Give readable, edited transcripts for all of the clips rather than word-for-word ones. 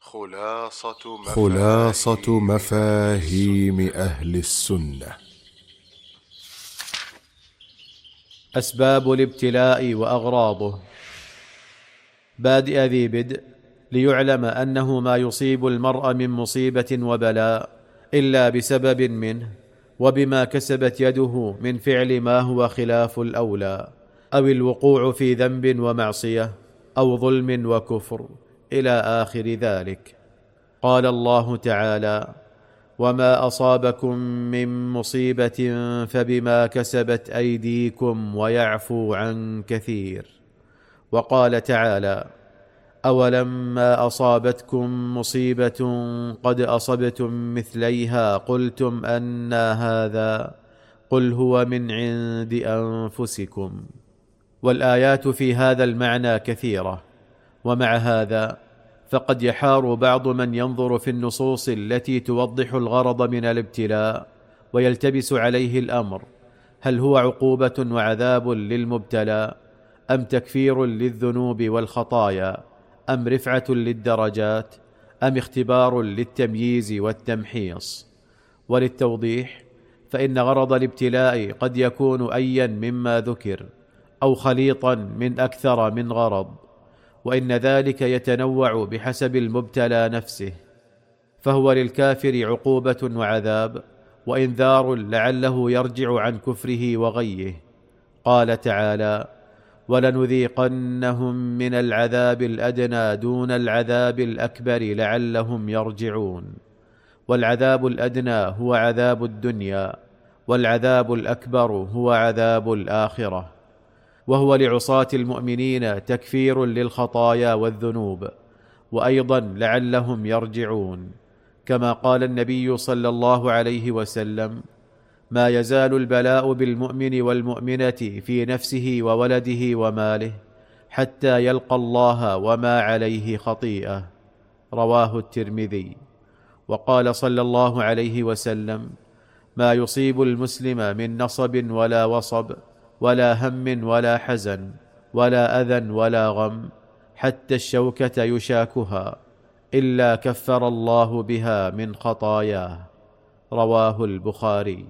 خلاصة مفاهيم أهل السنة. أسباب الابتلاء وأغراضه. بادئ ذي بدء، ليعلم أنه ما يصيب المرء من مصيبة وبلاء إلا بسبب منه، وبما كسبت يده من فعل ما هو خلاف الأولى، أو الوقوع في ذنب ومعصية، أو ظلم وكفر، إلى آخر ذلك. قال الله تعالى: وما أصابكم من مصيبة فبما كسبت أيديكم ويعفو عن كثير. وقال تعالى: أولما أصابتكم مصيبة قد أصبتم مثليها قلتم أنى هذا قل هو من عند أنفسكم. والآيات في هذا المعنى كثيرة، ومع هذا فقد يحار بعض من ينظر في النصوص التي توضح الغرض من الابتلاء ويلتبس عليه الأمر: هل هو عقوبة وعذاب للمبتلى، أم تكفير للذنوب والخطايا، أم رفعة للدرجات، أم اختبار للتمييز والتمحيص؟ وللتوضيح، فإن غرض الابتلاء قد يكون أيا مما ذكر، أو خليطا من أكثر من غرض، وإن ذلك يتنوع بحسب المبتلى نفسه، فهو للكافر عقوبة وعذاب وإنذار لعله يرجع عن كفره وغيه. قال تعالى: ولنذيقنهم من العذاب الأدنى دون العذاب الأكبر لعلهم يرجعون. والعذاب الأدنى هو عذاب الدنيا، والعذاب الأكبر هو عذاب الآخرة، وهو لعصاة المؤمنين تكفير للخطايا والذنوب، وأيضا لعلهم يرجعون، كما قال النبي صلى الله عليه وسلم: ما يزال البلاء بالمؤمن والمؤمنة في نفسه وولده وماله حتى يلقى الله وما عليه خطيئة. رواه الترمذي. وقال صلى الله عليه وسلم: ما يصيب المسلم من نصب ولا وصب ولا هم ولا حزن ولا أذى ولا غم حتى الشوكة يشاكها إلا كفر الله بها من خطاياه. رواه البخاري.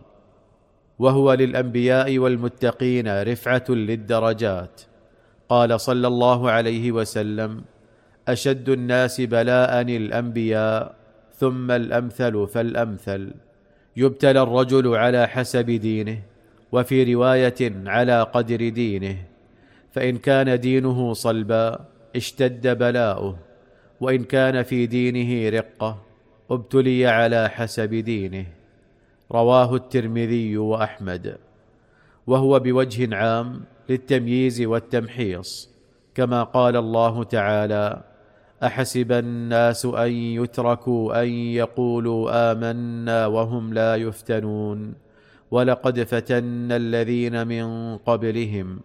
وهو للأنبياء والمتقين رفعة للدرجات. قال صلى الله عليه وسلم: أشد الناس بلاء الأنبياء، ثم الأمثل فالأمثل. يبتلى الرجل على حسب دينه، وفي رواية على قدر دينه، فإن كان دينه صلبا اشتد بلاؤه، وإن كان في دينه رقة ابتلي على حسب دينه. رواه الترمذي وأحمد. وهو بوجه عام للتمييز والتمحيص، كما قال الله تعالى: أحسب الناس أن يتركوا أن يقولوا آمنا وهم لا يفتنون ولقد فتنا الذين من قبلهم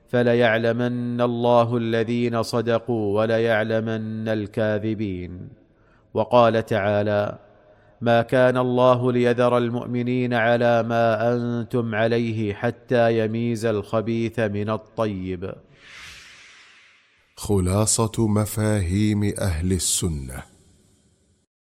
فليعلمن الله الذين صدقوا وليعلمن الكاذبين. وقال تعالى: ما كان الله ليذر المؤمنين على ما أنتم عليه حتى يميز الخبيث من الطيب. خلاصة مفاهيم أهل السنة.